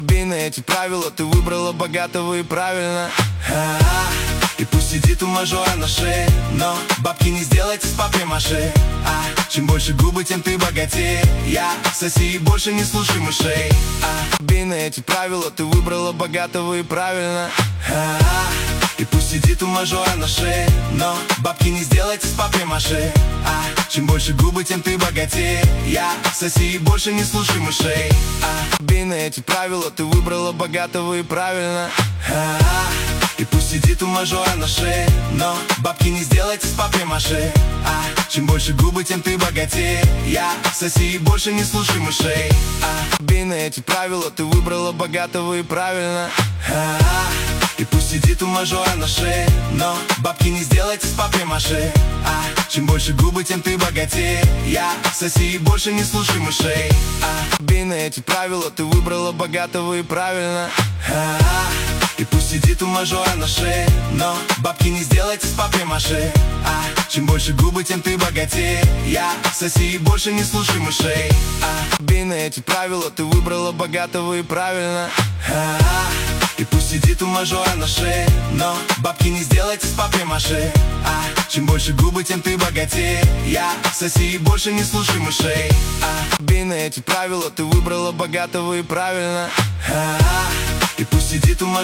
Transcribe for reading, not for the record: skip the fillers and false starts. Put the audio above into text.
Бей эти правила, ты выбрала богатого и правильно. И пусть сидит у мажора на шее, но бабки не сделайте с папье-маше. Чем больше губы, тем ты богатее. Соси и больше не слушай мышей. Бей эти правила, ты выбрала богатого и правильно. И пусть сидит у мажора на шее, но бабки не сделайте с папье-маше. Чем больше губы, тем ты богатее. Соси и больше не слушай мышей. Бей эти правила, ты выбрала богатого и правильно. И пусть сидит у мажора на шее, но бабки не сделайте с папье-маше. Чем больше губы, тем ты богатее. Соси и больше не слушай мышей. Бей эти правила, ты выбрала богатого и правильно. И пусть сидит у мажора на шее, но бабки не сделайте с папье-маше. Чем больше губы, тем ты богатее. Соси и больше не слушай мышей. Бей эти правила, ты выбрала богатого и правильно. И пусть сидит у мажора на шее, но бабки не сделайте с папье-маше. Чем больше губы, тем ты богатее. Соси и больше не слушай мышей. Бей эти правила, ты выбрала богатого и правильно. И пусть сидит у мажора на шее, но бабки не сделайте с папье-маше. Чем больше губы, тем ты богатее. Соси и больше не слушай мышей. Бей эти правила, ты выбрала богатого и правильно. И пусть сидит у мажора